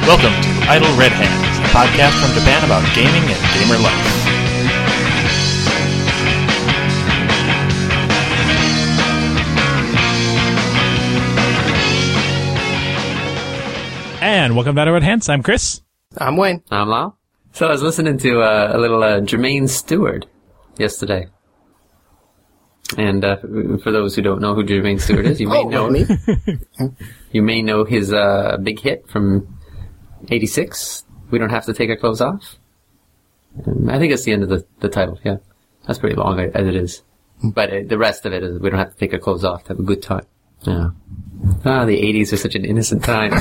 Welcome to Idle Red Hands, a podcast from Japan about gaming and gamer life. And welcome to Idle Red Hands. I'm Chris. I'm Wayne. I'm Lyle. So I was listening to a little Jermaine Stewart yesterday. And for those who don't know who Jermaine Stewart is, you may know me. You may know his big hit from '86. We Don't Have to Take Our Clothes Off. I think it's the end of the title. Yeah, that's pretty long as it is. But the rest of it is we don't have to take our clothes off to have a good time. Yeah. The '80s are such an innocent time.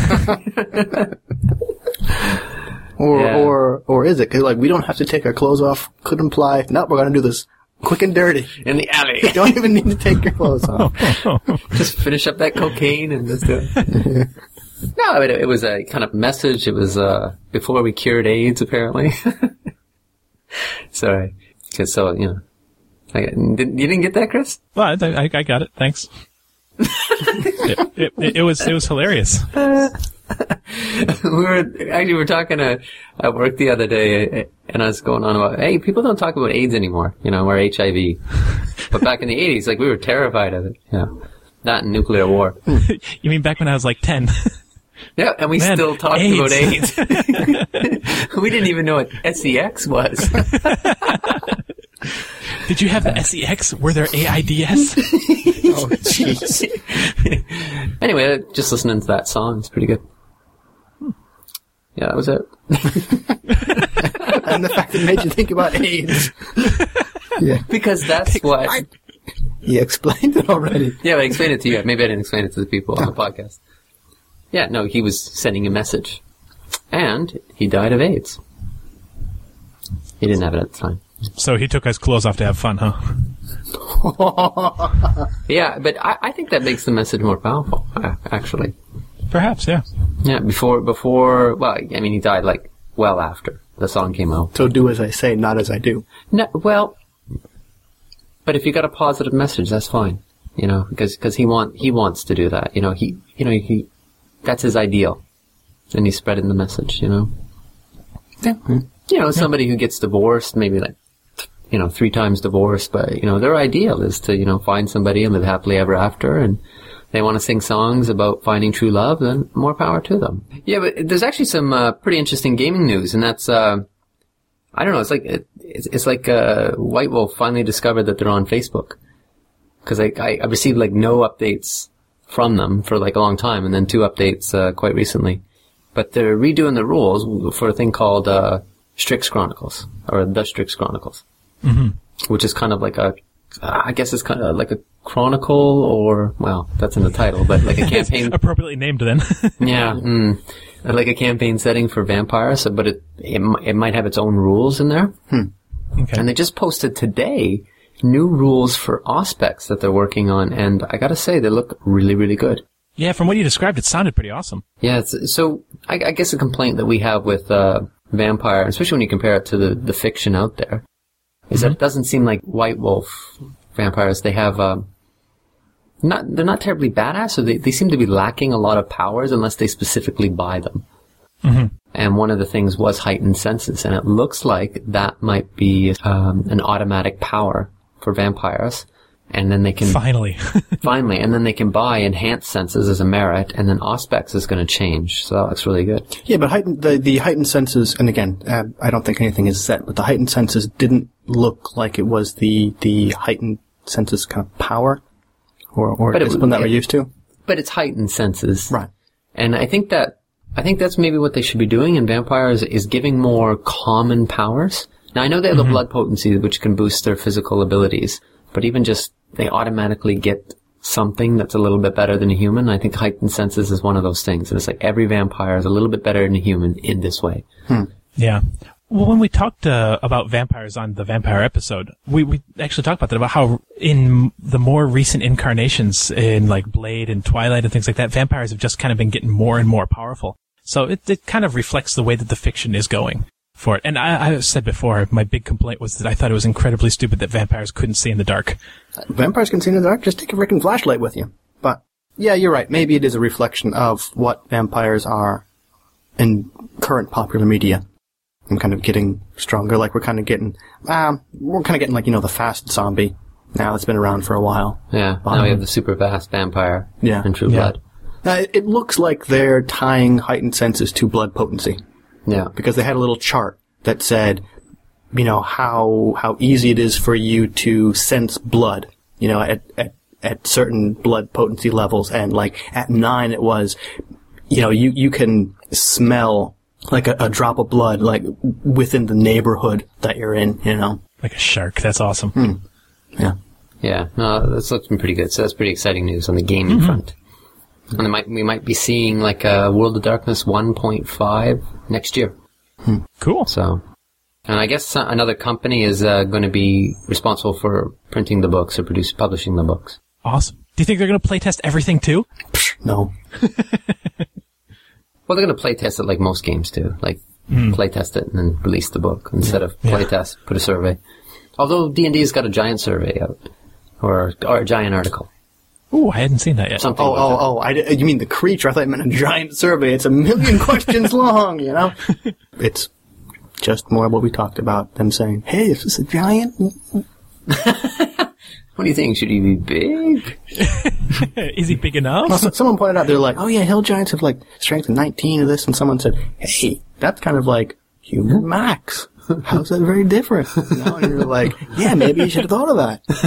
Or is it? Because we don't have to take our clothes off could imply, no, we're going to do this quick and dirty. In the alley. You don't even need to take your clothes off. Just finish up that cocaine and just do it. No, it was a kind of message. It was before we cured AIDS, apparently. Sorry. You didn't get that, Chris? Well, I got it. Thanks. It was hilarious. We were talking at work the other day, and I was going on about, hey, people don't talk about AIDS anymore, or HIV. But back in the 80s, we were terrified of it. Yeah. That and nuclear war. You mean back when I was 10? Yeah, and we still talked about AIDS. We didn't even know what SEX was. Did you have the SEX? Were there AIDS? Oh, jeez. Anyway, just listening to that song, it's pretty good. Yeah, that was it. And the fact it made you think about AIDS. Yeah. Because that's what... You explained it already. Yeah, I explained it to you. Maybe I didn't explain it to the people on the podcast. Yeah, no, he was sending a message. And he died of AIDS. He didn't have it at the time. So he took his clothes off to have fun, huh? Yeah, but I think that makes the message more powerful, actually. Perhaps, yeah. Yeah, before, well, he died well after the song came out. So do as I say, not as I do. No, well, but if you got a positive message, that's fine, because he wants to do that, he that's his ideal, and he's spreading the message, Yeah. Somebody who gets divorced, maybe 3 times divorced, but, their ideal is to, find somebody and live happily ever after, and they want to sing songs about finding true love, then more power to them. Yeah, but there's actually some pretty interesting gaming news, and that's, I don't know, it's like White Wolf finally discovered that they're on Facebook. Because I received no updates from them for a long time, and then 2 updates quite recently. But they're redoing the rules for a thing called Strix Chronicles, or the Strix Chronicles. Mm-hmm. Which is kind of I guess it's kind of like a chronicle, or, well, that's in the title, but a campaign. Appropriately named then. Yeah, like a campaign setting for vampires, but it might have its own rules in there. Okay. And they just posted today new rules for Auspex that they're working on, and I gotta say, they look really, really good. Yeah, from what you described, it sounded pretty awesome. Yeah, so I guess a complaint that we have with Vampire, especially when you compare it to the fiction out there, is that it doesn't seem like White Wolf vampires. They have they're not terribly badass, so they seem to be lacking a lot of powers unless they specifically buy them. Mm-hmm. And one of the things was heightened senses, and it looks like that might be an automatic power for vampires. And then they can... Finally, and then they can buy enhanced senses as a merit, and then Auspex is going to change. So that looks really good. Yeah, but the heightened senses, and again, I don't think anything is set, but the heightened senses didn't look like it was the heightened senses kind of power, or discipline that we're used to. But it's heightened senses. Right. And I think that's maybe what they should be doing in vampires, is giving more common powers. Now, I know they have the blood potency, which can boost their physical abilities, but even just they automatically get something that's a little bit better than a human. I think heightened senses is one of those things. And it's every vampire is a little bit better than a human in this way. Yeah. Well, when we talked about vampires on the vampire episode, we actually talked about that, about how in the more recent incarnations in Blade and Twilight and things like that, vampires have just kind of been getting more and more powerful. So it kind of reflects the way that the fiction is going for it. And I said before, my big complaint was that I thought it was incredibly stupid that vampires couldn't see in the dark. Vampires can see in the dark? Just take a freaking flashlight with you. But, yeah, you're right. Maybe it is a reflection of what vampires are in current popular media. I'm kind of getting stronger. Like we're kind of getting like, the fast zombie. Now it's been around for a while. Yeah. Now we have the super fast vampire. Yeah. And True Blood. It looks like they're tying heightened senses to blood potency. Yeah. Because they had a little chart that said, how easy it is for you to sense blood, at certain blood potency levels. And like at 9 it was, you can smell like a drop of blood, like within the neighborhood that you're in, Like a shark. That's awesome. Yeah. Yeah. No, that's looking pretty good. So that's pretty exciting news on the gaming front. And we might be seeing like a World of Darkness 1.5 next year. Cool. So, and I guess another company is going to be responsible for printing the books or publishing the books. Awesome. Do you think they're going to playtest everything too? No. Well, they're going to playtest it like most games do. Like, playtest it and then release the book instead of playtest, put a survey. Although D&D's got a giant survey out. Or a giant article. Ooh, I hadn't seen that yet. Something you mean the creature? I thought you meant a giant survey. It's 1,000,000 questions long, It's just more what we talked about, them saying, hey, is this a giant? What do you think? Should he be big? Is he big enough? Well, someone pointed out, they're like, oh yeah, hill giants have like strength of 19 of this, and someone said, hey, that's kind of like human max. How's that very different? And you're like, yeah, maybe you should have thought of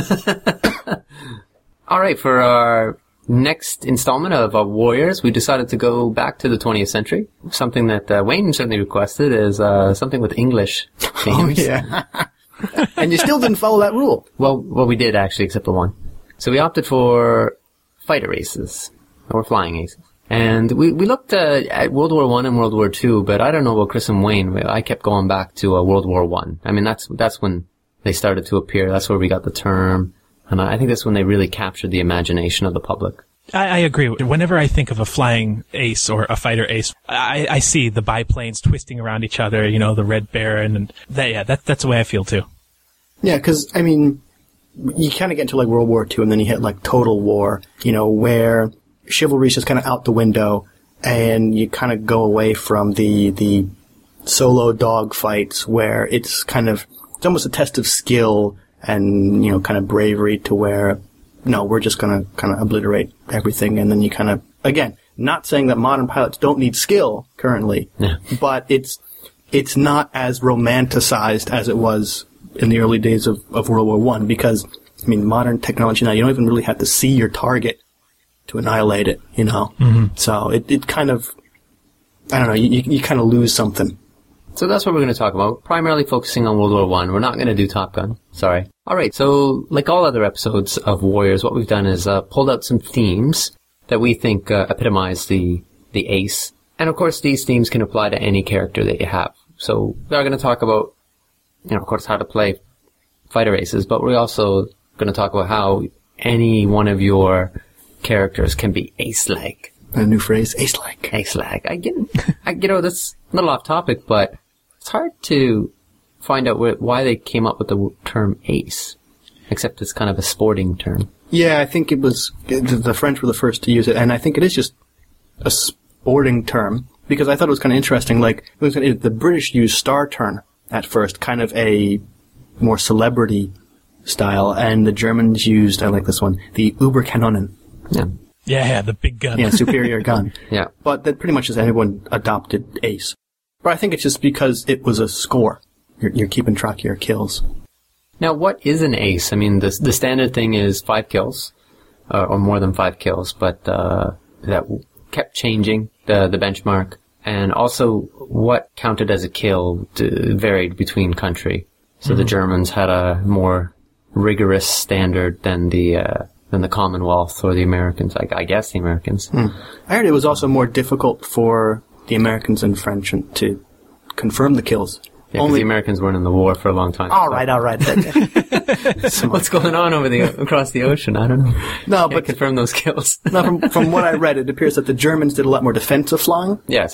that. All right, for our next installment of Warriors, we decided to go back to the 20th century. Something that Wayne certainly requested is something with English names. Oh, yeah. And you still didn't follow that rule. Well, we did actually, except for one. So we opted for fighter aces, or flying aces. And we looked at World War I and World War II, but I don't know about Chris and Wayne. I kept going back to World War I. I mean, that's when they started to appear. That's where we got the term. And I think that's when they really captured the imagination of the public. I agree. Whenever I think of a flying ace or a fighter ace, I see the biplanes twisting around each other, the Red Baron, and that's the way I feel too. Yeah, because, I mean, you kind of get into like World War II and then you hit like Total War, where chivalry's just kind of out the window and you kind of go away from the solo dog fights where it's almost a test of skill and, kind of bravery to where, no, we're just going to kind of obliterate everything. And then you kind of, again, not saying that modern pilots don't need skill currently, but it's not as romanticized as it was in the early days of World War I because, I mean, modern technology now, you don't even really have to see your target to annihilate it, So it kind of, I don't know, you kind of lose something. So that's what we're going to talk about, primarily focusing on World War I. We're not going to do Top Gun. Sorry. All right, so like all other episodes of Warriors, what we've done is pulled out some themes that we think epitomize the ace. And of course, these themes can apply to any character that you have. So we are going to talk about, of course, how to play fighter aces, but we're also going to talk about how any one of your characters can be ace-like. A new phrase, ace-like. Ace-like. That's a little off topic, but it's hard to find out why they came up with the term ace, except it's kind of a sporting term. Yeah, I think it was, the French were the first to use it, and I think it is just a sporting term, because I thought it was kind of interesting, like, the British used star turn at first, kind of a more celebrity style, and the Germans used, I like this one, the Überkanonen. Yeah. Yeah, the big gun. Yeah, superior gun. Yeah. But that pretty much as anyone adopted ace. But I think it's just because it was a score. You're keeping track of your kills. Now, what is an ace? I mean, the standard thing is 5 kills, or more than 5 kills, but that kept changing, the benchmark. And also, what counted as a kill varied between country. So the Germans had a more rigorous standard than the Commonwealth or the Americans. I guess the Americans. I heard it was also more difficult for the Americans and French to confirm the kills. Yeah, because the Americans weren't in the war for a long time. All right. So what's going on across the ocean? I don't know. No, but confirm those kills. No, from what I read, it appears that the Germans did a lot more defensive flying. Yeah,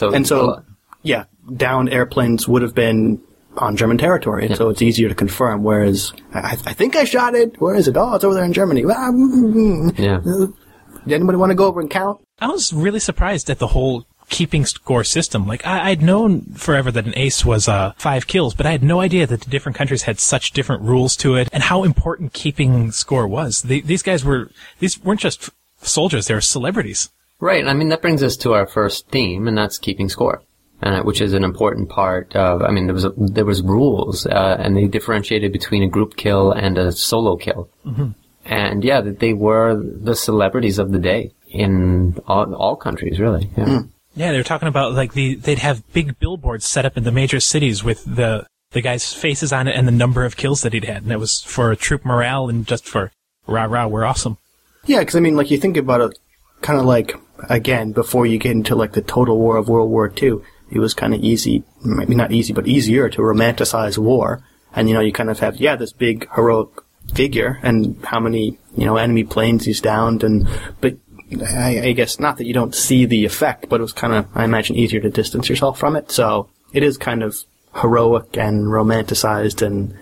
downed airplanes would have been on German territory, and so it's easier to confirm. Whereas I think I shot it. Where is it? Oh, it's over there in Germany. Yeah. Did anybody want to go over and count? I was really surprised at the whole keeping score system. Like, I'd known forever that an ace was 5 kills, but I had no idea that the different countries had such different rules to it and how important keeping score was. These weren't just soldiers, they were celebrities. Right. I mean, that brings us to our first theme, and that's keeping score. Which is an important part of, I mean, there was rules, and they differentiated between a group kill and a solo kill. Mm-hmm. And yeah, they were the celebrities of the day in all countries, really. Yeah. Mm. Yeah, they were talking about, like, they'd have big billboards set up in the major cities with the guy's faces on it and the number of kills that he'd had. And it was for troop morale and just for, rah, we're awesome. Yeah, because, I mean, like, you think about it kind of like, again, before you get into, like, the total war of World War II, it was kind of easy, maybe not easy, but easier to romanticize war. And, you kind of have, this big heroic figure and how many, enemy planes he's downed. But I guess not that you don't see the effect, but it was kind of, I imagine, easier to distance yourself from it. So it is kind of heroic and romanticized and,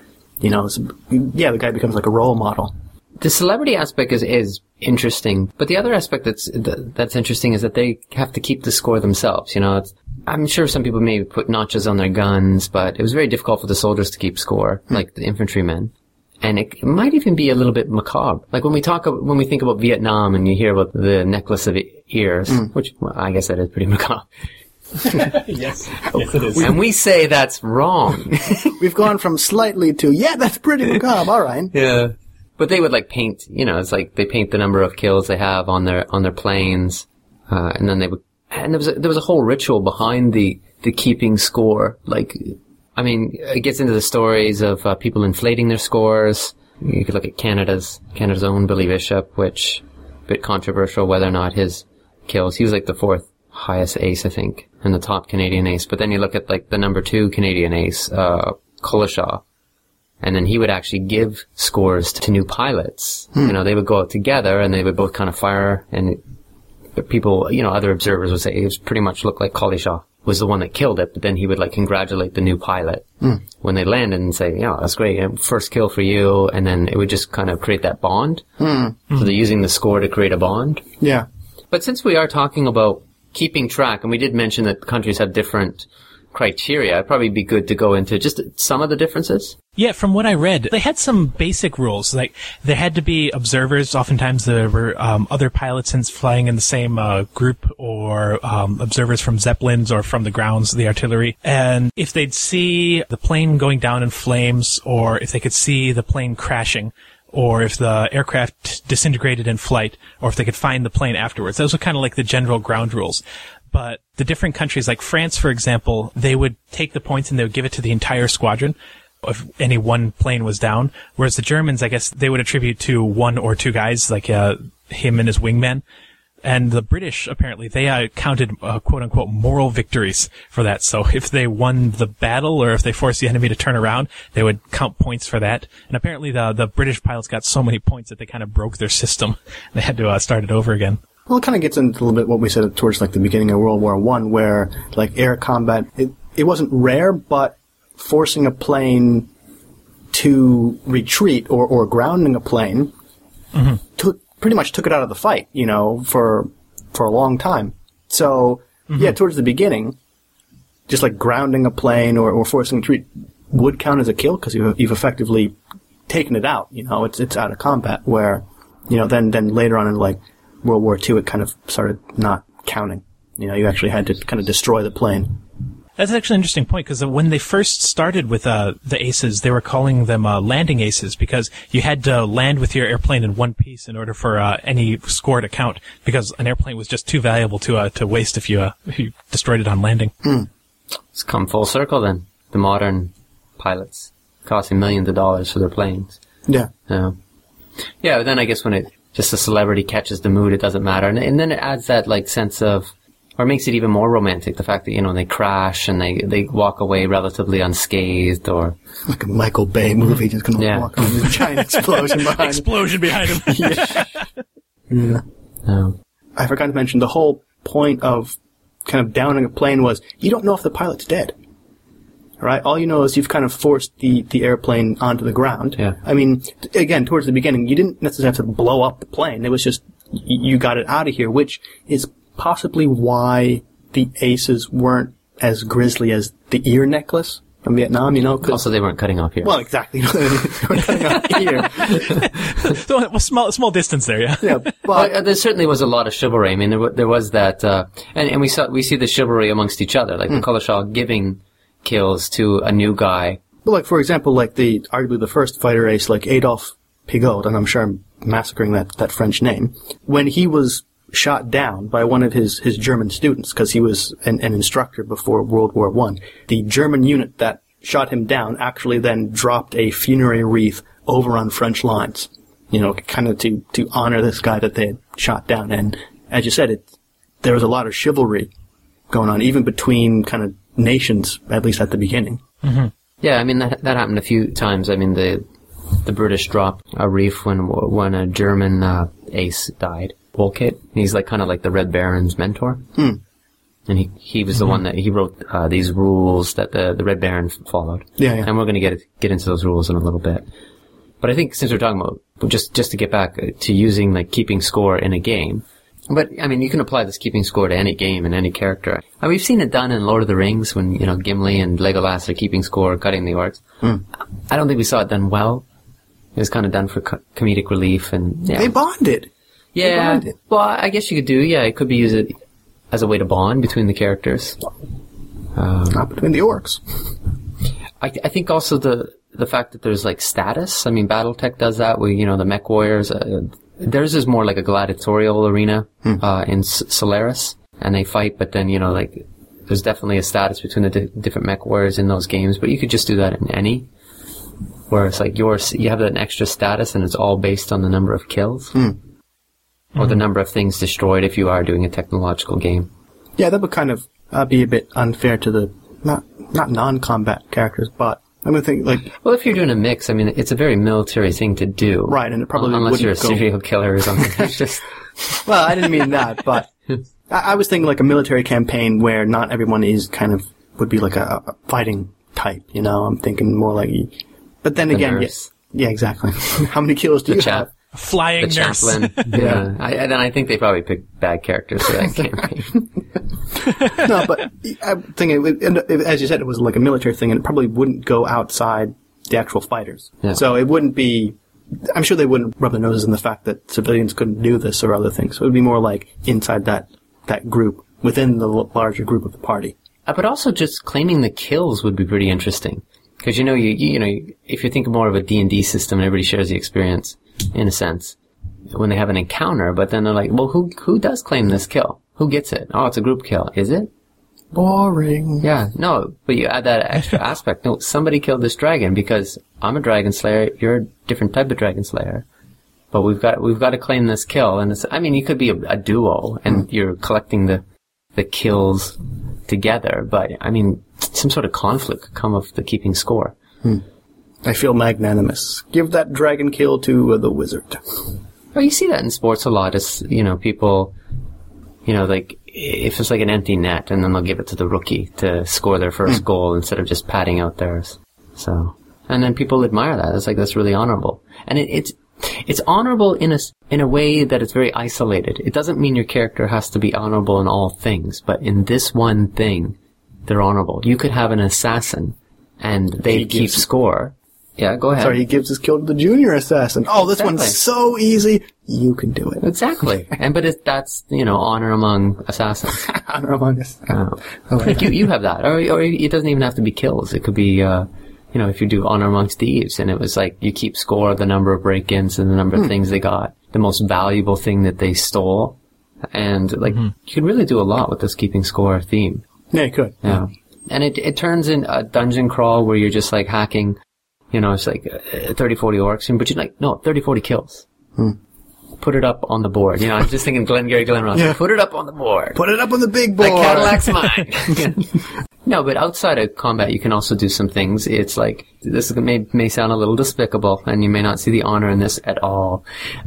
the guy becomes like a role model. The celebrity aspect is interesting, but the other aspect that's interesting is that they have to keep the score themselves. I'm sure some people maybe put notches on their guns, but it was very difficult for the soldiers to keep score, like the infantrymen. And it might even be a little bit macabre. Like when we think about Vietnam and you hear about the necklace of ears, which I guess that is pretty macabre. Yes, it is. And we say that's wrong. We've gone from slightly to, that's pretty macabre, all right. Yeah. But they would paint, it's like they paint the number of kills they have on their planes, and then there was a whole ritual behind the keeping score. I mean, it gets into the stories of people inflating their scores. You could look at Canada's own Billy Bishop, which a bit controversial whether or not his kills. He was the 4th highest ace, I think, and the top Canadian ace. But then you look at the number 2 Canadian ace, Collishaw. And then he would actually give scores to new pilots. They would go out together and they would both kind of fire, and people, other observers would say it pretty much looked like Collishaw was the one that killed it, but then he would congratulate the new pilot when they landed and say, that's great, first kill for you, and then it would just kind of create that bond. So they're using the score to create a bond. Yeah. But since we are talking about keeping track, and we did mention that countries have different criteria, it'd probably be good to go into just some of the differences. Yeah, from what I read, they had some basic rules. Like, there had to be observers. Oftentimes there were other pilots flying in the same group, or observers from Zeppelins or from the grounds, the artillery. And if they'd see the plane going down in flames, or if they could see the plane crashing, or if the aircraft disintegrated in flight, or if they could find the plane afterwards. Those were kind of like the general ground rules. But the different countries, like France, for example, they would take the points and they would give it to the entire squadron if any one plane was down. Whereas the Germans, I guess, they would attribute to 1 or 2 guys, like him and his wingman. And the British, apparently, they counted quote-unquote moral victories for that. So if they won the battle, or if they forced the enemy to turn around, they would count points for that. And apparently the British pilots got so many points that they kind of broke their system. They had to start it over again. Well, it kind of gets into a little bit what we said towards the beginning of World War I, where air combat, it wasn't rare, but forcing a plane to retreat or grounding a plane pretty much took it out of the fight, for a long time. So, towards the beginning, just grounding a plane or forcing a retreat would count as a kill because you've effectively taken it out. It's out of combat. Where, then later on in World War II, it kind of started not counting. You actually had to kind of destroy the plane. That's actually an interesting point, because when they first started with the aces, they were calling them landing aces, because you had to land with your airplane in one piece in order for any score to count, because an airplane was just too valuable to waste if you destroyed it on landing. It's come full circle then. The modern pilots costing millions of dollars for their planes. Yeah. Yeah, but then I guess when just a celebrity catches the mood, it doesn't matter. And then it adds that sense of, or makes it even more romantic, the fact that, they crash and they walk away relatively unscathed, or... Like a Michael Bay movie, just going to walk with a giant explosion behind him. Explosion behind him. Yeah. I forgot to mention, the whole point of kind of downing a plane was, you don't know if the pilot's dead. Right? All you know is you've kind of forced the airplane onto the ground. Yeah. I mean, again, towards the beginning, you didn't necessarily have to blow up the plane. It was just, you got it out of here, which is possibly why the aces weren't as grisly as the ear necklace from Vietnam, you know. Also, they weren't cutting off ears. Well, exactly. They weren't cutting off ear. So, small distance there, yeah. Yeah, but there certainly was a lot of chivalry. I mean, there was that, and we see the chivalry amongst each other, like the Collishaw giving kills to a new guy. Well, like, for example, like arguably the first fighter ace, like Adolphe Pigot, and I'm sure I'm massacring that French name, when he was shot down by one of his German students, because he was an instructor before World War I. The German unit that shot him down actually then dropped a funerary wreath over on French lines, you know, kind of to honor this guy that they had shot down. And as you said, there was a lot of chivalry going on, even between kind of nations, at least at the beginning. Mm-hmm. Yeah, I mean, that happened a few times. I mean, the British dropped a wreath when a German ace died. Wolkit. He's like kind of like the Red Baron's mentor. And he was the one that he wrote these rules that the Red Baron followed. Yeah. And we're going to get into those rules in a little bit. But I think since we're talking about just to get back to using like keeping score in a game. But I mean, you can apply this keeping score to any game and any character. And we've seen it done in Lord of the Rings when, you know, Gimli and Legolas are keeping score, cutting the orcs. I don't think we saw it done well. It was kind of done for comedic relief, and yeah. They bonded. Yeah, well, I guess you could do, it could be used as a way to bond between the characters. Not between the orcs. I think also the fact that there's like status, I mean, Battletech does that with, you know, the mech warriors, theirs is more like a gladiatorial arena, in Solaris, and they fight, but then, you know, like, there's definitely a status between the different mech warriors in those games, but you could just do that in any, where it's like you have an extra status and it's all based on the number of kills. Or the number of things destroyed if you are doing a technological game. Yeah, that would kind of be a bit unfair to the, not non-combat characters, but I would think, like... Well, if you're doing a mix, I mean, it's a very military thing to do. Right, and it probably unless you're a serial killer or something. It's just... Well, I didn't mean that, but I was thinking like a military campaign where not everyone would be like a fighting type, you know? I'm thinking more like... But then again, yes. Yeah, exactly. How many kills do you have? Flying the nurse. chaplain. Yeah. Then I think they probably picked bad characters for that campaign. No, but I'm thinking, as you said, it was like a military thing, and it probably wouldn't go outside the actual fighters. Yeah. So it wouldn't be... I'm sure they wouldn't rub their noses in the fact that civilians couldn't do this or other things. So it would be more like inside that group, within the larger group of the party. But also just claiming the kills would be pretty interesting. Because, you know, if you think more of a D&D system, everybody shares the experience, in a sense, when they have an encounter, but then they're like, well, who does claim this kill? Who gets it? Oh, it's a group kill. Is it? Boring. Yeah, no, but you add that extra aspect. No, somebody killed this dragon because I'm a dragon slayer, you're a different type of dragon slayer. But we've got to claim this kill. And you could be a duo, and you're collecting the kills together, but, I mean, some sort of conflict could come of the keeping score. I feel magnanimous. Give that dragon kill to the wizard. Well, you see that in sports a lot. It's, you know, people, you know, like, if it's like an empty net, and then they'll give it to the rookie to score their first goal instead of just padding out theirs. So, and then people admire that. It's like, that's really honorable. And it's honorable in a way that it's very isolated. It doesn't mean your character has to be honorable in all things, but in this one thing, they're honorable. You could have an assassin, and they keep score. Yeah, go ahead. Sorry, he gives his kill to the junior assassin. Oh, this one's so easy. You can do it. Exactly. But that's, you know, honor among assassins. Honor among assassins. Like you have that. Or it doesn't even have to be kills. It could be, you know, if you do honor amongst thieves, and it was like, you keep score of the number of break-ins and the number of things they got, the most valuable thing that they stole. And, like, you could really do a lot with this keeping score theme. Yeah, you could. Yeah. And it turns in a dungeon crawl where you're just, like, hacking. You know, it's like 30, 40 orcs, but you're like, no, 30, 40 kills. Put it up on the board. You know, I'm just thinking Glengarry Glen Ross. Yeah. Put it up on the board. Put it up on the big board. That Cadillac's mine. No, but outside of combat, you can also do some things. It's like, this may sound a little despicable, and you may not see the honor in this at all.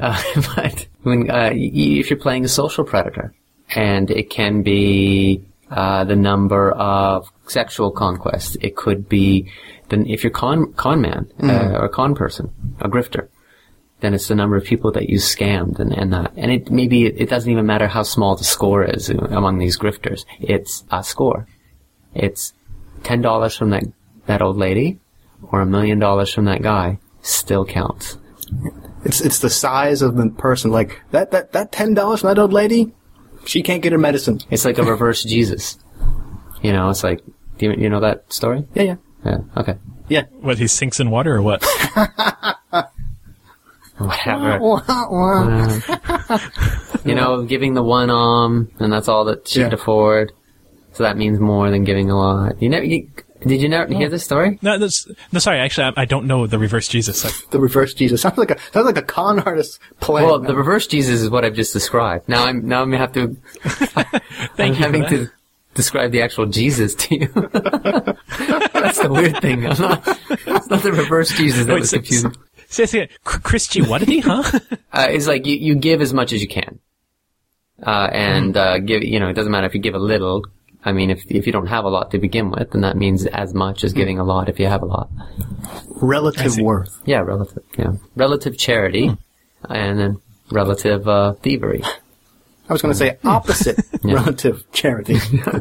But when, if you're playing a social predator, and it can be, the number of sexual conquests. It could be, if you're con man, or a con person, a grifter, then it's the number of people that you scammed and that. And it doesn't even matter how small the score is among these grifters. It's a score. It's $10 from that old lady or $1 million from that guy still counts. It's the size of the person. Like, that $10 from that old lady, she can't get her medicine. It's like a reverse Jesus. You know, it's like, do you know that story? Yeah. Yeah, okay. Yeah. What, he sinks in water or what? Whatever. You know, giving the one arm, and that's all that she could afford. So that means more than giving a lot. Did you never hear this story? No, sorry. Actually, I don't know the reverse Jesus. The reverse Jesus sounds like a con artist plan. Well, the reverse Jesus is what I've just described. Now I'm gonna have to. I'm having to describe the actual Jesus to you. That's the weird thing. It's not the reverse Jesus that was confusing. Say Christianity, huh? It's like you give as much as you can, and give. You know, it doesn't matter if you give a little. I mean, if you don't have a lot to begin with, then that means as much as giving a lot if you have a lot. Relative worth. Yeah, relative. Yeah, relative charity, and then relative thievery. I was going to say opposite relative charity.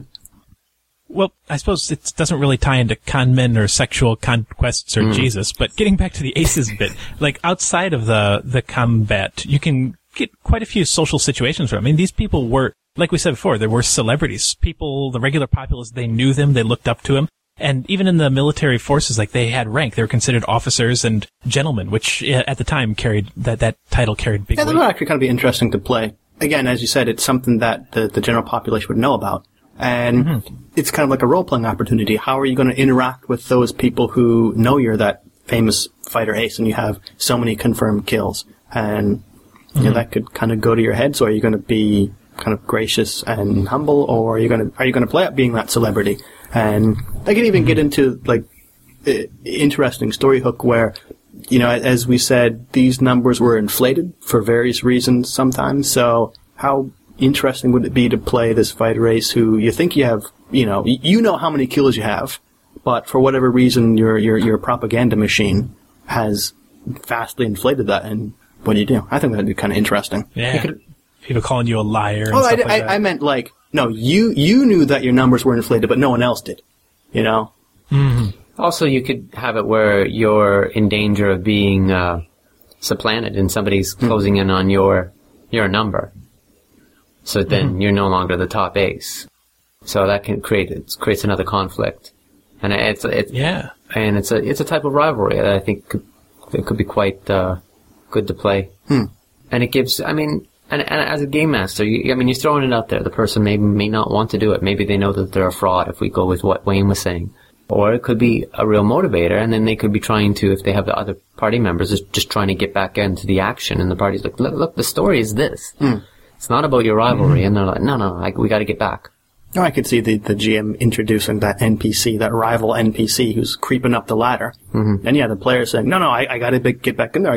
Well, I suppose it doesn't really tie into con men or sexual conquests or Jesus, but getting back to the aces bit, like outside of the combat, you can get quite a few social situations. I mean, these people were, like we said before, there were celebrities. People, the regular populace, they knew them, they looked up to them. And even in the military forces, like they had rank. They were considered officers and gentlemen, which at the time carried, that title carried big weight. Yeah, that would actually kind of be interesting to play. Again, as you said, it's something that the general population would know about. And it's kind of like a role-playing opportunity. How are you going to interact with those people who know you're that famous fighter ace and you have so many confirmed kills? And you know, that could kind of go to your head. So are you going to be kind of gracious and humble, or are you going to play up being that celebrity? And they can even get into like interesting story hook where, you know, as we said, these numbers were inflated for various reasons sometimes. So how interesting would it be to play this fighter ace who you think you have, you know how many kills you have, but for whatever reason your propaganda machine has vastly inflated that, and what do you do? I think that'd be kind of interesting. Yeah. People calling you a liar and stuff like that. I meant like, no, you knew that your numbers were inflated, but no one else did, you know? Mm-hmm. Also, you could have it where you're in danger of being supplanted and somebody's closing in on your number. So then you're no longer the top ace. So that can creates another conflict. And it's a type of rivalry that I think could be quite good to play. And it gives, I mean, and as a game master, you're throwing it out there. The person may not want to do it. Maybe they know that they're a fraud, if we go with what Wayne was saying. Or it could be a real motivator, and then they could be trying to, if they have the other party members, just trying to get back into the action. And the party's like, look, the story is this. It's not about your rivalry. And they're like, no, we got to get back. No, I could see the GM introducing that NPC, that rival NPC who's creeping up the ladder. And yeah, the player's saying, no, I got to get back in there.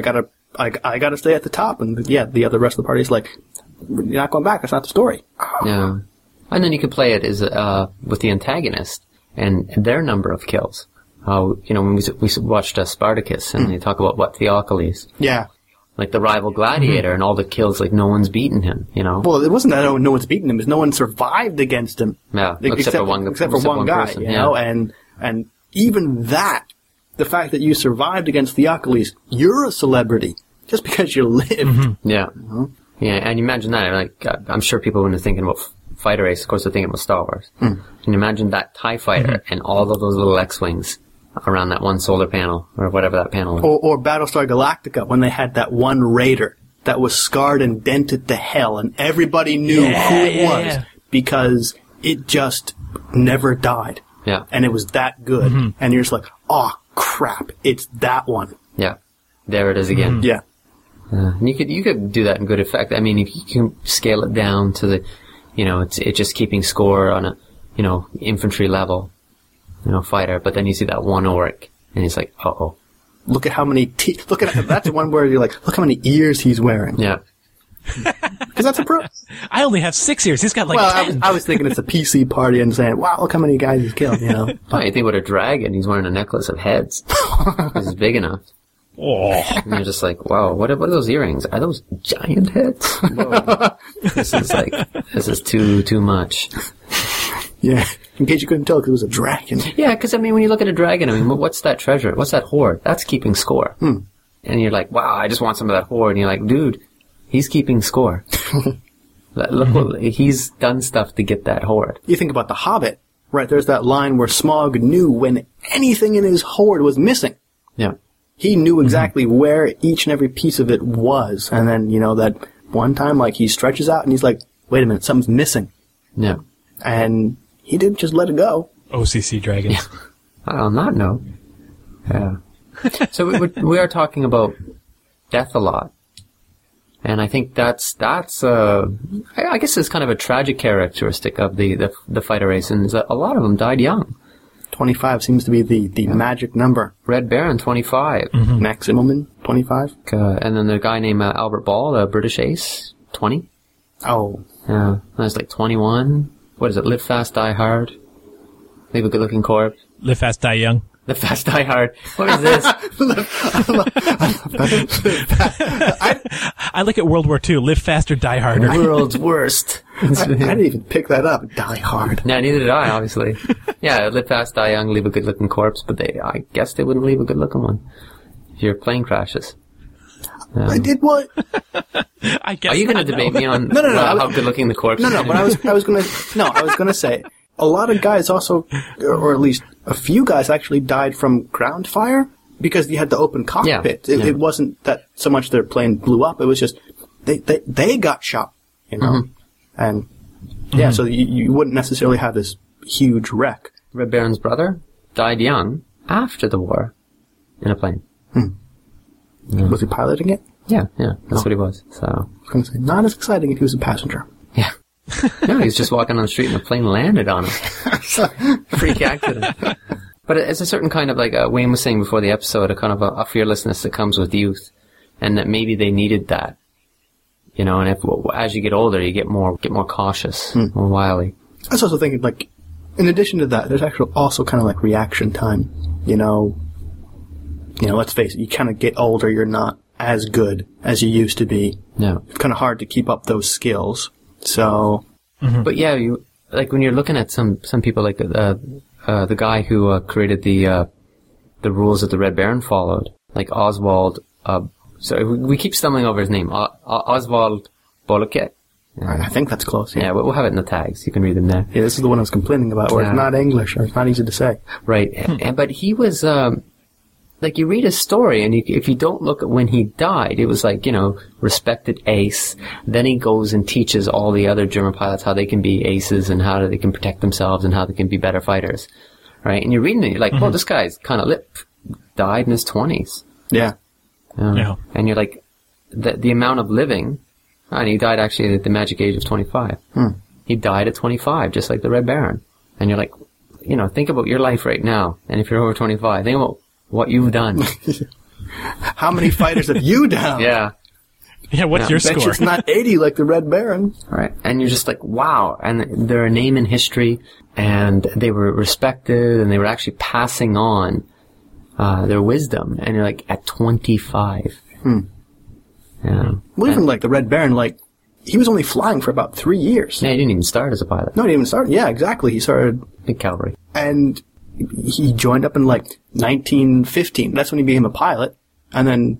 I got to stay at the top. And yeah, the rest of the party's like, you're not going back. That's not the story. Yeah. And then you could play it as with the antagonist and their number of kills. When we watched Spartacus and they talk about Theocles. Yeah. Like the rival gladiator and all the kills, like no one's beaten him, you know? Well, it wasn't that no one's beaten him, it's no one survived against him. Yeah, except for one guy, person, you know? And even that, the fact that you survived against Theocles, you're a celebrity just because you lived. Yeah. Yeah, and you imagine that, like, I'm sure people when they're thinking about Fighter Ace, of course they're thinking about Star Wars. And imagine that TIE fighter and all of those little X-Wings around that one solar panel, or whatever that panel is. Or Battlestar Galactica, when they had that one raider that was scarred and dented to hell, and everybody knew who it was because it just never died. Yeah. And it was that good. And you're just like, oh, crap, it's that one. Yeah. There it is again. Yeah. And you could do that in good effect. I mean, if you can scale it down to the, it's just keeping score on a, infantry level. Fighter, but then you see that one orc, and he's like, uh-oh. Look at how many teeth, that's the one where you're like, look how many ears he's wearing. Yeah. Because that's a pro. I only have 6 ears, he's got 10. I was thinking it's a PC party and saying, wow, look how many guys he's killed, Oh, you think with a dragon, he's wearing a necklace of heads. This is big enough. Oh. And you're just like, wow, what are those earrings? Are those giant heads? Whoa. This is too much. Yeah. In case you couldn't tell, because it was a dragon. Yeah, because, I mean, when you look at a dragon, I mean, what's that treasure? What's that hoard? That's keeping score. And you're like, wow, I just want some of that hoard. And you're like, dude, he's keeping score. Look what, he's done stuff to get that hoard. You think about The Hobbit, right? There's that line where Smaug knew when anything in his hoard was missing. Yeah. He knew exactly where each and every piece of it was. And then, that one time, like, he stretches out and he's like, wait a minute, something's missing. Yeah. And he didn't just let it go. OCC dragons. Yeah. On that note. Yeah. So we are talking about death a lot. And I think that's I guess it's kind of a tragic characteristic of the fighter race, and a lot of them died young. 25 seems to be the magic number. Red Baron, 25. Maximum 25. And then the guy named Albert Ball, the British ace, 20. Oh. Yeah. That's like 21. What is it? Live fast, die hard. Leave a good-looking corpse. Live fast, die young. Live fast, die hard. What is this? I look at World War II. Live faster, die harder. World's worst. I didn't even pick that up. Die hard. No, neither did I, obviously. Yeah, live fast, die young, leave a good-looking corpse, but I guess they wouldn't leave a good-looking one if your plane crashes. I did what? I guess. Are you going to debate me on No, how good-looking the corpse is? No, but I was going to say, a lot of guys also, or at least a few guys actually died from ground fire because you had the open cockpit. Yeah. It wasn't that so much their plane blew up, it was just they got shot, And so you wouldn't necessarily have this huge wreck. Red Baron's brother died young after the war in a plane. Was he piloting it? Yeah, that's what he was. So I was going to say, not as exciting if he was a passenger. Yeah. No, he was just walking on the street and the plane landed on him. Freak accident. But it's a certain kind of, like Wayne was saying before the episode, a kind of a fearlessness that comes with youth, and that maybe they needed that. And as you get older, you get more cautious, more wily. I was also thinking, like, in addition to that, there's actually also kind of like reaction time. Let's face it, you kind of get older, you're not as good as you used to be. No. It's kind of hard to keep up those skills. So. But yeah, when you're looking at some people like the guy who created the rules that the Red Baron followed, like Oswald, so we keep stumbling over his name, Oswald Boloket. I think that's close. Yeah, we'll have it in the tags. You can read them there. Yeah, this is the one I was complaining about, where it's not English, or it's not easy to say. Right. But he was, you read his story, and if you don't look at when he died, it was respected ace. Then he goes and teaches all the other German pilots how they can be aces and how they can protect themselves and how they can be better fighters. Right? And you're reading it, you're like, well, this guy's kind of died in his 20s. Yeah. Yeah. And you're like, the amount of living, and he died actually at the magic age of 25. He died at 25, just like the Red Baron. And you're like, think about your life right now. And if you're over 25, think about what you've done. How many fighters have you down? Yeah. Yeah, what's your Bet score? it's not 80 like the Red Baron. Right. And you're just like, wow. And they're a name in history, and they were respected, and they were actually passing on their wisdom. And you're like, at 25. Yeah. Well, even like the Red Baron, he was only flying for about 3 years. Yeah, he didn't even start as a pilot. No, he didn't even start. Yeah, exactly. He started... Big cavalry. And he joined up in 1915. That's when he became a pilot. And then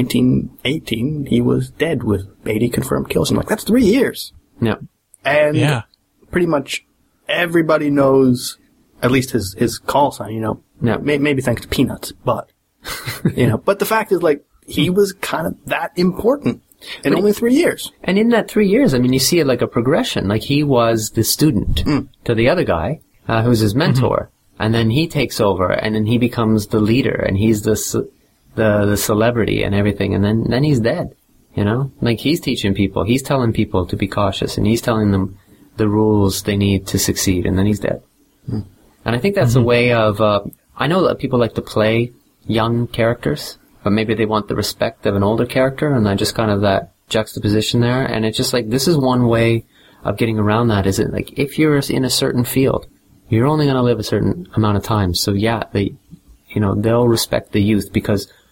1918, he was dead with 80 confirmed kills. I'm like, that's 3 years. Yeah. And pretty much everybody knows at least his call sign, Yeah. Maybe thanks to Peanuts, but, but the fact is, he was kind of that important in only 3 years. And in that 3 years, you see it like a progression. Like, he was the student to the other guy, who's his mentor. And then he takes over, and then he becomes the leader, and he's the celebrity and everything, and then he's dead, he's teaching people, he's telling people to be cautious, and he's telling them the rules they need to succeed, and then he's dead. And I think that's a way of, I know that people like to play young characters, but maybe they want the respect of an older character, and I just kind of that juxtaposition there, and it's just this is one way of getting around that, is it if you're in a certain field, you're only going to live a certain amount of time, so yeah, they'll respect the youth, because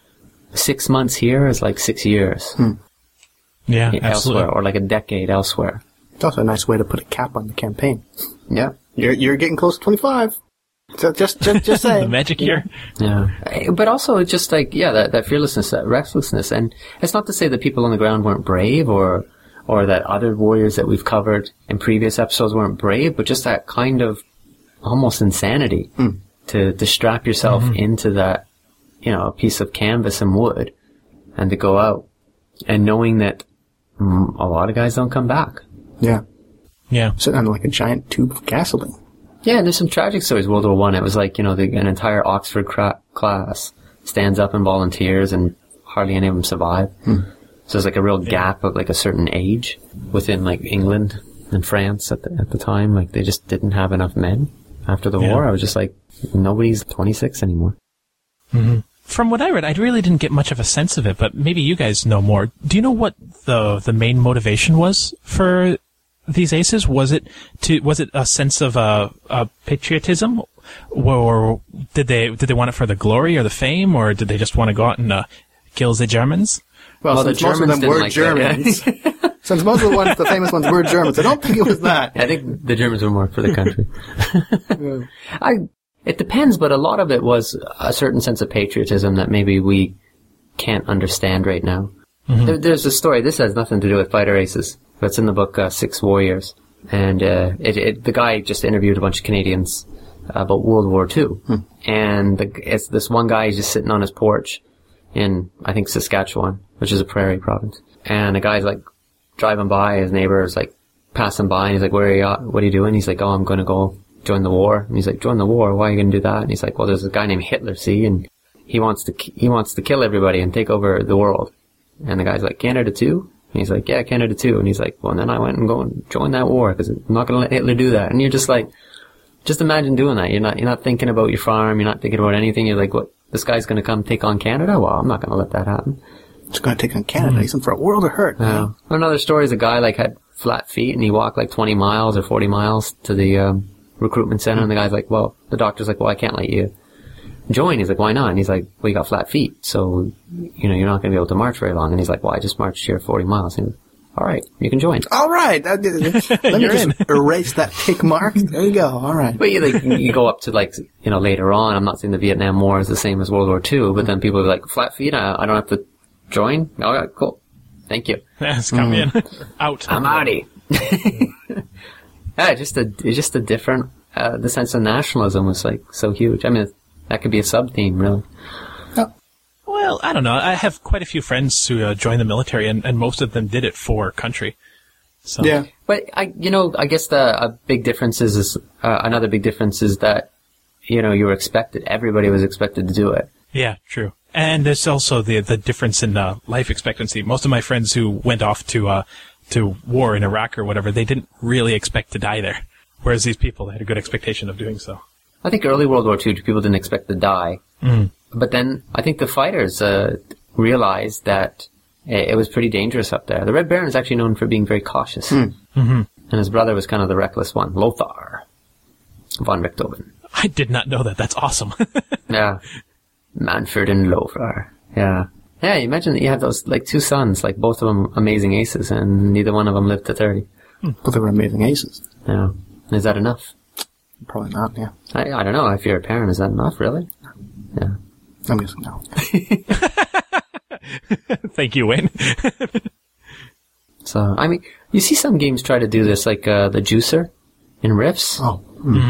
6 months here is like 6 years. Yeah, elsewhere, absolutely. or like a decade elsewhere. It's also a nice way to put a cap on the campaign. Yeah. You're getting close to 25. So just say The magic year. Yeah. But also it's just like, that fearlessness, that restlessness. And it's not to say that people on the ground weren't brave or that other warriors that we've covered in previous episodes weren't brave, but just that kind of almost insanity to strap yourself into that, a piece of canvas and wood and to go out and knowing that a lot of guys don't come back. Yeah. Yeah. Sitting on like a giant tube of gasoline. Yeah, and there's some tragic stories. World War I, it was like, an entire Oxford class stands up and volunteers and hardly any of them survive. So there's like a real gap of like a certain age within like England and France at the time. Like they just didn't have enough men after the war. I was just like, nobody's 26 anymore. From what I read, I really didn't get much of a sense of it, but maybe you guys know more. Do you know what the main motivation was for these aces? Was it a sense of patriotism, or did they want it for the glory or the fame, or did they just want to go out and kill the Germans? Well, the since most of Germans them were didn't like Germans, since most of the famous ones were Germans, I don't think it was that. I think the Germans were more for the country. It depends, but a lot of it was a certain sense of patriotism that maybe we can't understand right now. There's a story, this has nothing to do with fighter aces, but it's in the book Six Warriors. And the guy just interviewed a bunch of Canadians about World War II. And it's this one guy, he's just sitting on his porch in, I think, Saskatchewan, which is a prairie province. And the guy's like driving by, his neighbor is like passing by, and he's like, "Where are you at? What are you doing?" He's like, "Oh, I'm going to go join the war." And he's like, "Join the war? Why are you going to do that?" And he's like, "Well, there's a guy named Hitler, see, and he wants to kill everybody and take over the world." And the guy's like, "Canada too?" And he's like, "Yeah, Canada too." And he's like, "Well, then I went and go and join that war because I'm not going to let Hitler do that." And you're just like, just imagine doing that. You're not thinking about your farm. You're not thinking about anything. You're like, what? This guy's going to come take on Canada? Well, I'm not going to let that happen. He's going to take on Canada. He's in for a world of hurt. Another story is a guy like had flat feet and he walked like 20 miles or 40 miles to the recruitment center, and the guy's like, well, the doctor's like, well, I can't let you join. He's like, why not? And he's like, well, you got flat feet, so you're not going to be able to march very long. And he's like, well, I just marched here 40 miles. And all right, you can join. All right, let me just erase that tick mark. There you go. All right. But you go up to like later on. I'm not saying the Vietnam War is the same as World War II, but then people are like, flat feet, I don't have to join. All right, cool. Thank you. Yes, come in. Out. I'm outie. Yeah, it's just a different. The sense of nationalism was like so huge. I mean, that could be a sub theme, really. Well, I don't know. I have quite a few friends who joined the military, and most of them did it for country. So. Yeah. But I guess a big difference is another big difference is that you were expected. Everybody was expected to do it. Yeah, true. And there's also the difference in life expectancy. Most of my friends who went off to war in Iraq or whatever, they didn't really expect to die there. Whereas these people had a good expectation of doing so. I think early World War II, people didn't expect to die. But then I think the fighters realized that it was pretty dangerous up there. The Red Baron is actually known for being very cautious. And his brother was kind of the reckless one, Lothar von Richthofen. I did not know that. That's awesome. Yeah. Manfred and Lothar. Yeah. Yeah, you imagine that you have those, like, two sons, like, both of them amazing aces, and neither one of them lived to 30. But they were amazing aces. Yeah. Is that enough? Probably not, yeah. I don't know. If you're a parent, is that enough, really? Yeah. I'm guessing no. Thank you, Wayne. So, I mean, you see some games try to do this, like the Juicer in Rifts. Oh.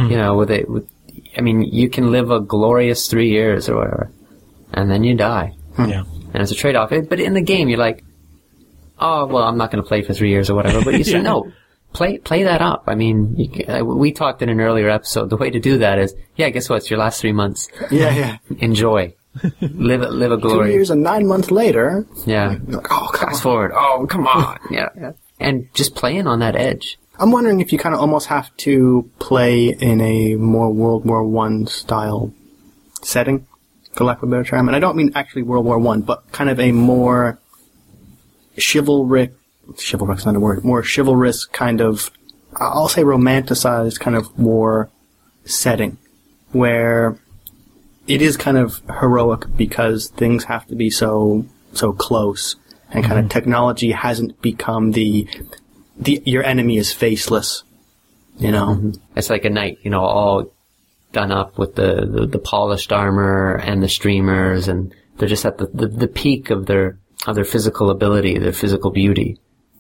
You can live a glorious 3 years or whatever, and then you die. Yeah. And it's a trade-off. But in the game, you're like, oh, well, I'm not going to play for 3 years or whatever. But you say, no, play that up. I mean, we talked in an earlier episode. The way to do that is, guess what? It's your last 3 months. Yeah. Enjoy. Live a glory. 2 years and 9 months later. Yeah. You're like, oh, fast forward. Oh, come on. Yeah. And just playing on that edge. I'm wondering if you kind of almost have to play in a more World War I style setting, for lack of a better term. And I don't mean actually World War I, but kind of a more chivalrous not a word, more chivalrous kind of, I'll say romanticized kind of war setting, where it is kind of heroic because things have to be so close, and kind of technology hasn't become your enemy is faceless, you know. Mm-hmm. It's like a knight, you know, all done up with the polished armor and the streamers, and they're just at the peak of their physical ability, their physical beauty.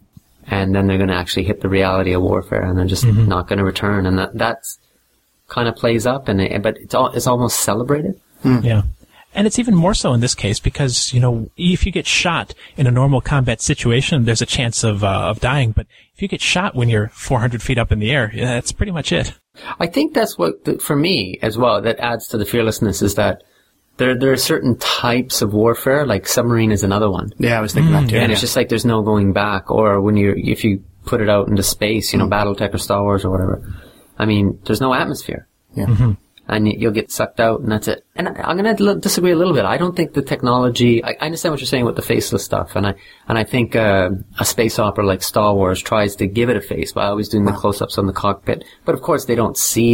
And then they're going to actually hit the reality of warfare, and they're just not going to return. And that's kind of plays up, but it's almost celebrated. Yeah. And it's even more so in this case because, you know, if you get shot in a normal combat situation, there's a chance of dying. But if you get shot when you're 400 feet up in the air, that's pretty much it. I think that's what, for me as well, that adds to the fearlessness is that there are certain types of warfare, like submarine is another one. Yeah, I was thinking that too. And it's just like there's no going back. Or if you put it out into space, you know, BattleTech or Star Wars or whatever, I mean, there's no atmosphere. Yeah. Mm-hmm. And you'll get sucked out, and that's it. And I'm going to disagree a little bit. I don't think the technology. I understand what you're saying with the faceless stuff, and I think a space opera like Star Wars tries to give it a face by always doing the close-ups on the cockpit. But of course, they don't see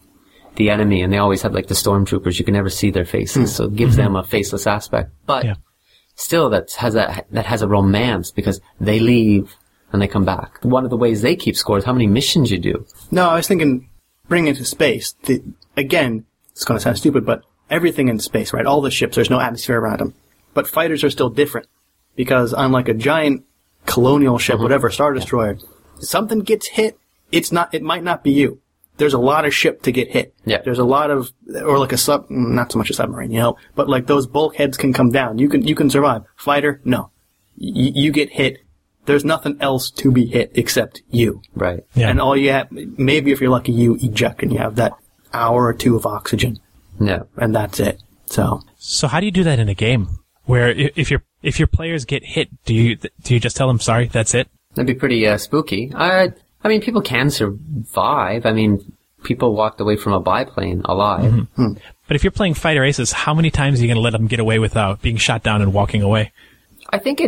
the enemy, and they always have like the stormtroopers. You can never see their faces, so it gives them a faceless aspect. But still, that has a romance because they leave and they come back. One of the ways they keep score is how many missions you do. No, I was thinking, bring it to space. Again, it's going to sound stupid, but everything in space, right? All the ships, there's no atmosphere around them. But fighters are still different. Because unlike a giant colonial ship, whatever, Star Destroyer, something gets hit, it might not be you. There's a lot of ship to get hit. Yeah. There's a lot of, or like not so much a submarine, you know, but like those bulkheads can come down. You can survive. Fighter, no. You get hit. There's nothing else to be hit except you. Right. Yeah. And all you have, maybe if you're lucky, you eject and you have that hour or two of oxygen. Yeah. And that's it. So how do you do that in a game where if your players get hit, do you just tell them sorry, that's it? That'd be pretty spooky. I mean, people can survive. I mean, people walked away from a biplane alive. Mm-hmm. But if you're playing Fighter Aces, how many times are you going to let them get away without being shot down and walking away? I think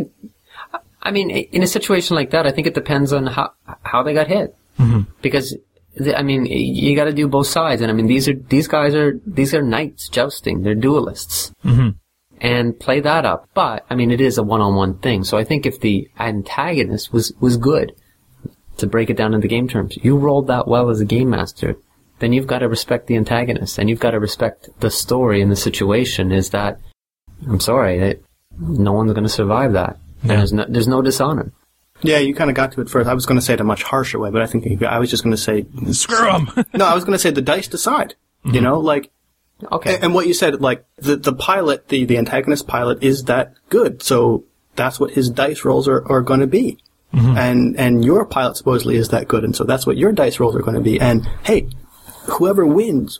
in a situation like that, I think it depends on how they got hit. Mm-hmm. Because, I mean, you got to do both sides. And I mean, these are knights jousting. They're duelists. Mm-hmm. And play that up. But, I mean, it is a one-on-one thing. So I think if the antagonist was good, to break it down into game terms, you rolled that well as a game master, then you've got to respect the antagonist, and you've got to respect the story and the situation is that, I'm sorry, no one's going to survive that. Yeah. And there's no dishonor. Yeah, you kind of got to it first. I was going to say it a much harsher way, but I think I was just going to say... Screw them! No, I was going to say the dice decide. Mm-hmm. You know, like... Okay. And what you said, like, the pilot, the antagonist pilot is that good, so that's what his dice rolls are going to be. Mm-hmm. And your pilot supposedly is that good, and so that's what your dice rolls are going to be. And, hey, whoever wins.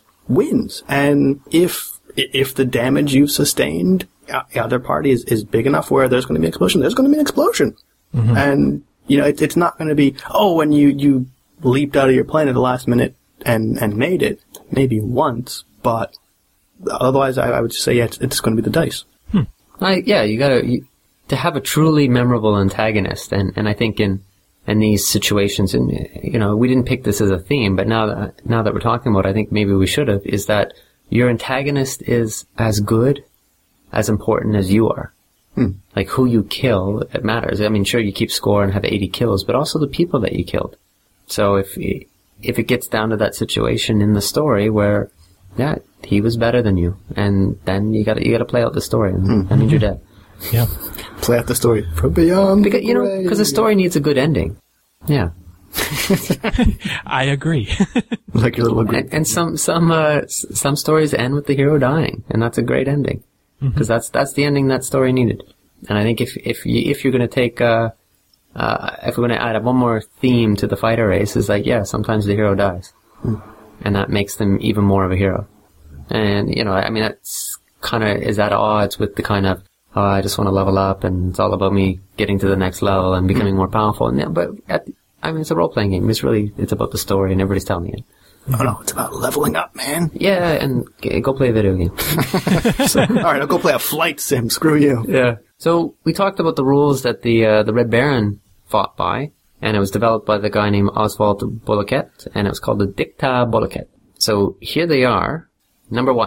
And if the damage you've sustained, the other party is big enough where there's going to be an explosion, there's going to be an explosion. Mm-hmm. And, you know, it's not going to be, when you leaped out of your plane at the last minute and made it, maybe once, but otherwise I would just say, it's going to be the dice. You gotta, to have a truly memorable antagonist, and I think in these situations, and you know, we didn't pick this as a theme, but now that we're talking about it, I think maybe we should have, is that your antagonist is as good, as important as you are. Like who you kill, it matters. I mean, sure, you keep score and have 80 kills, but also the people that you killed. So if it gets down to that situation in the story where, yeah, he was better than you, and then you gotta play out the story, and that means you're dead. Yeah. Play out the story from beyond. Because the story needs a good ending. Yeah. I agree. Like your little agree. And some stories end with the hero dying, and that's a great ending. Because that's the ending that story needed. And I think if you're going to take if we're going to add one more theme to the fighter race, is like, yeah, sometimes the hero dies, and that makes them even more of a hero. And you know, I mean, that's kind of is at odds with the kind of I just want to level up, and it's all about me getting to the next level and becoming more powerful. And it's a role playing game. It's about the story, and everybody's telling it. Oh no, it's about leveling up, man. Yeah, and go play a video game. Alright, I'll go play a flight sim. Screw you. Yeah. So, we talked about the rules that the Red Baron fought by, and it was developed by the guy named Oswald Boloquet, and it was called the Dicta Boloquet. So, here they are. Number 1.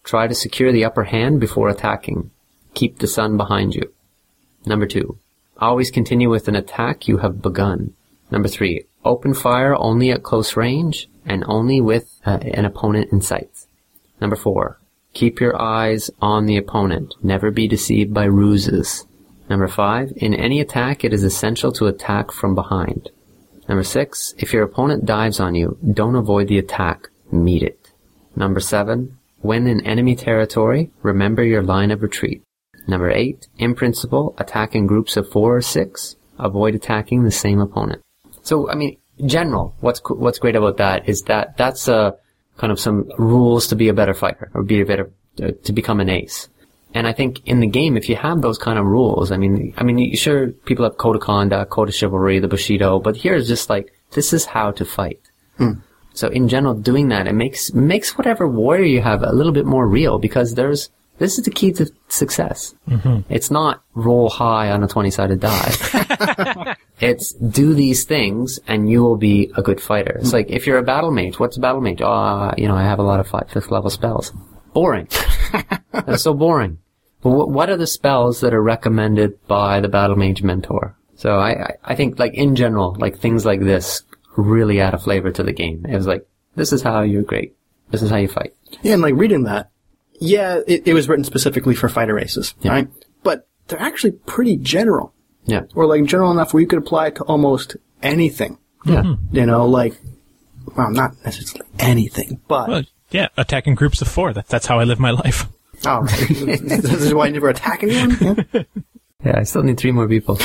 Try to secure the upper hand before attacking. Keep the sun behind you. Number 2, always continue with an attack you have begun. Number 3, open fire only at close range and only with an opponent in sight. Number 4, keep your eyes on the opponent. Never be deceived by ruses. Number 5, in any attack, it is essential to attack from behind. Number 6, if your opponent dives on you, don't avoid the attack. Meet it. Number 7, when in enemy territory, remember your line of retreat. Number 8, in principle, attack in groups of 4 or 6. Avoid attacking the same opponent. So, I mean, general, what's great about that is that that's kind of some rules to be a better fighter, or be a better, to become an ace. And I think in the game, if you have those kind of rules, I mean, sure, people have code of conduct, code of chivalry, the Bushido, but here is just like, this is how to fight. So in general, doing that, it makes whatever warrior you have a little bit more real, because this is the key to success. It's not roll high on a 20-sided die. It's do these things and you will be a good fighter. It's like, if you're a battle mage, what's a battle mage? I have a lot of 5th level spells. Boring. That's so boring. But what are the spells that are recommended by the battle mage mentor? So I think, like, in general, like, things like this really add a flavor to the game. It was like, this is how you're great. This is how you fight. Yeah, and like reading that, yeah, it was written specifically for fighter races, right? But they're actually pretty general. Yeah. Or like general enough where you could apply it to almost anything. Yeah. Like, well, not necessarily anything, but... Well, yeah, attack in groups of 4. That's how I live my life. Oh, this is why I never attack anyone? Yeah, I still need 3 more people.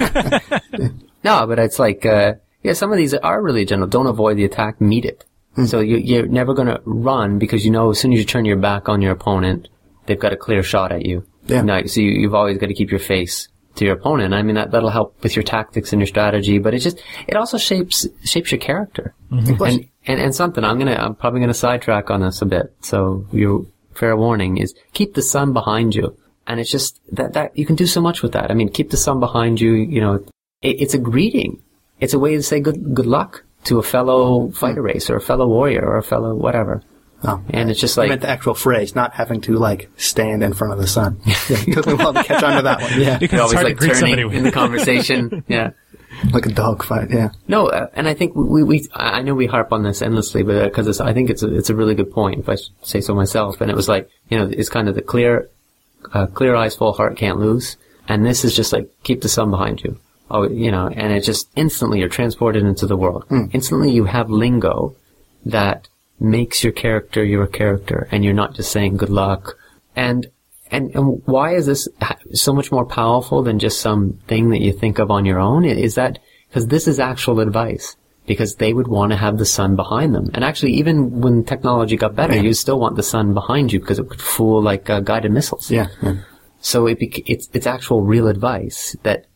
No, but it's like, some of these are really general. Don't avoid the attack, meet it. So you're never going to run, because as soon as you turn your back on your opponent, they've got a clear shot at you. Yeah. So you've always got to keep your face to your opponent. I mean, that'll help with your tactics and your strategy, but it also shapes your character. And something, I'm probably gonna sidetrack on this a bit. So your fair warning is keep the sun behind you. And it's just that you can do so much with that. I mean, keep the sun behind you, it's a greeting. It's a way to say good luck to a fellow fighter race, or a fellow warrior, or a fellow whatever. Oh, and it's just like... I meant the actual phrase, not having to, like, stand in front of the sun. Yeah, we'll have to catch on to that one. Yeah. Because it's always, hard like, to greet turning in the conversation. Yeah. Like a dog fight, yeah. No, and I think I know we harp on this endlessly, but because I think it's a really good point, if I say so myself. And it was like, it's kind of the clear eyes, full heart, can't lose. And this is just like, keep the sun behind you. Oh, and it just instantly you're transported into the world. Instantly you have lingo that makes your character, and you're not just saying good luck. And why is this so much more powerful than just some thing that you think of on your own? Is that because this is actual advice, because they would want to have the sun behind them. And actually, even when technology got better, you still want the sun behind you, because it could fool like guided missiles. Yeah. So it's actual real advice that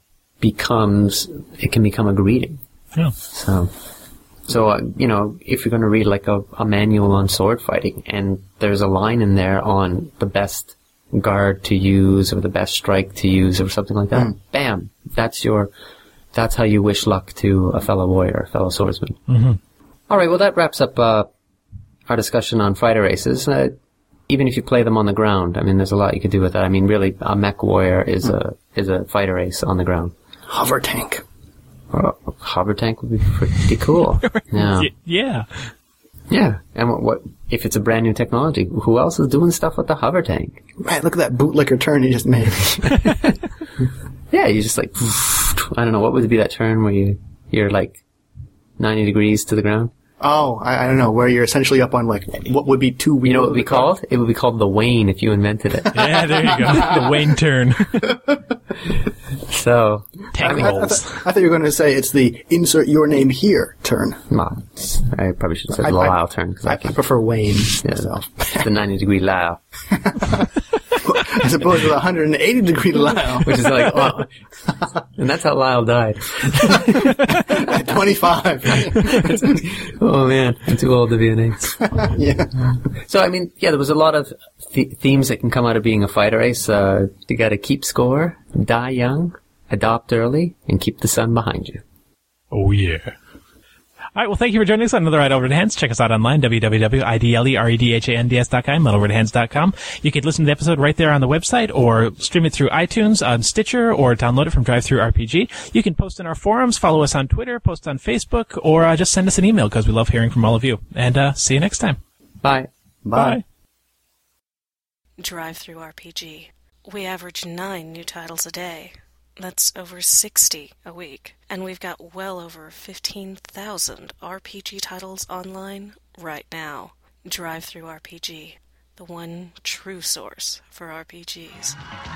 can become a greeting. Yeah. So if you're going to read like a manual on sword fighting, and there's a line in there on the best guard to use, or the best strike to use, or something like that, bam, that's how you wish luck to a fellow warrior, a fellow swordsman. All right, well, that wraps up our discussion on fighter races. Even if you play them on the ground, I mean, there's a lot you could do with that. I mean, really, a mech warrior is a fighter race on the ground. Hover tank. Hover tank would be pretty cool. Yeah. Yeah. Yeah. And what if it's a brand new technology? Who else is doing stuff with the hover tank? Right, look at that bootlicker turn you just made. Yeah, you just like, I don't know, what would be that turn where you're like 90 degrees to the ground? Oh, I don't know, where you're essentially up on like, what would be 2 wheels. You know what it would be called? It would be called the Wayne if you invented it. Yeah, there you go. The Wayne turn. So, tank holes. I thought you were going to say it's the insert your name here turn. I probably should have said the Lao turn. I prefer Wayne myself. The 90 degree Lao. As opposed to the 180 degree Lyle. Which is like, oh. And that's how Lyle died. At 25. Oh man, I'm too old to be an ace. Yeah. So, I mean, yeah, there was a lot of themes that can come out of being a fighter race. You gotta keep score, die young, adopt early, and keep the sun behind you. Oh yeah. All right, well, thank you for joining us on another Idle Red Hands. Check us out online, www.idleredhands.com, idleredhands.com. You can listen to the episode right there on the website, or stream it through iTunes, on Stitcher, or download it from DriveThruRPG. You can post in our forums, follow us on Twitter, post on Facebook, or just send us an email, because we love hearing from all of you. And see you next time. Bye. Bye. DriveThruRPG. We average 9 new titles a day. That's over 60 a week. And we've got well over 15,000 RPG titles online right now. DriveThruRPG, the one true source for RPGs.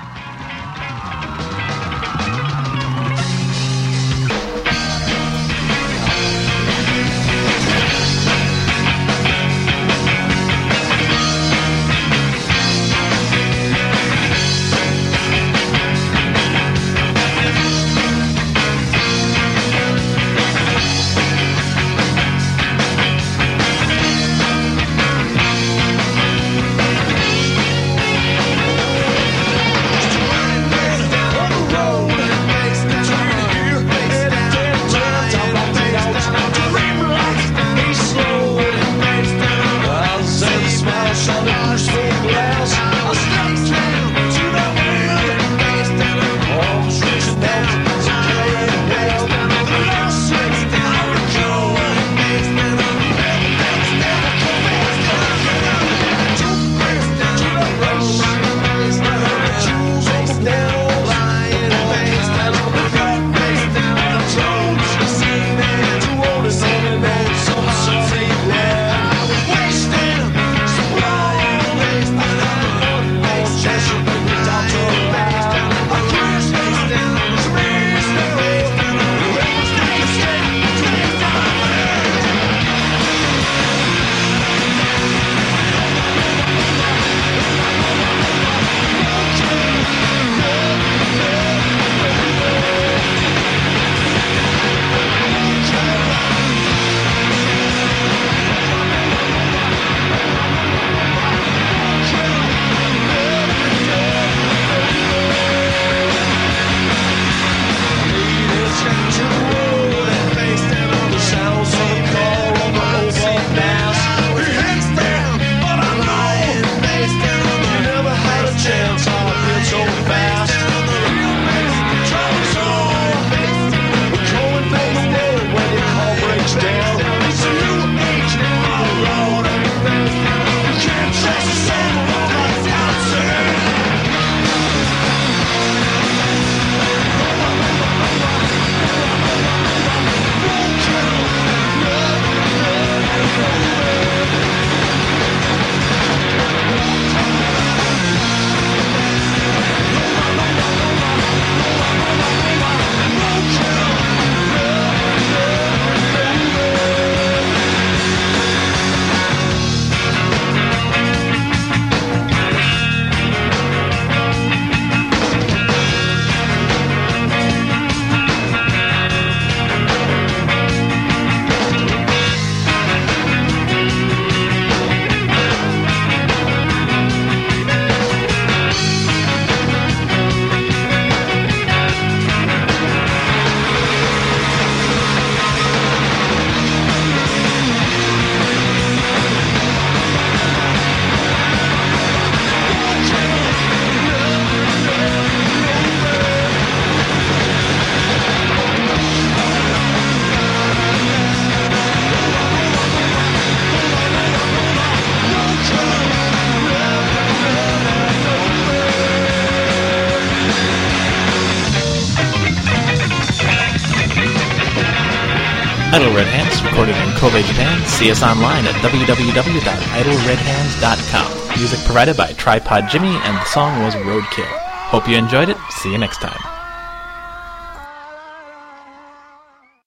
Idle Red Hands, recorded in Kobe, Japan. See us online at www.idleredhands.com. Music provided by Tripod Jimmy, and the song was Roadkill. Hope you enjoyed it. See you next time.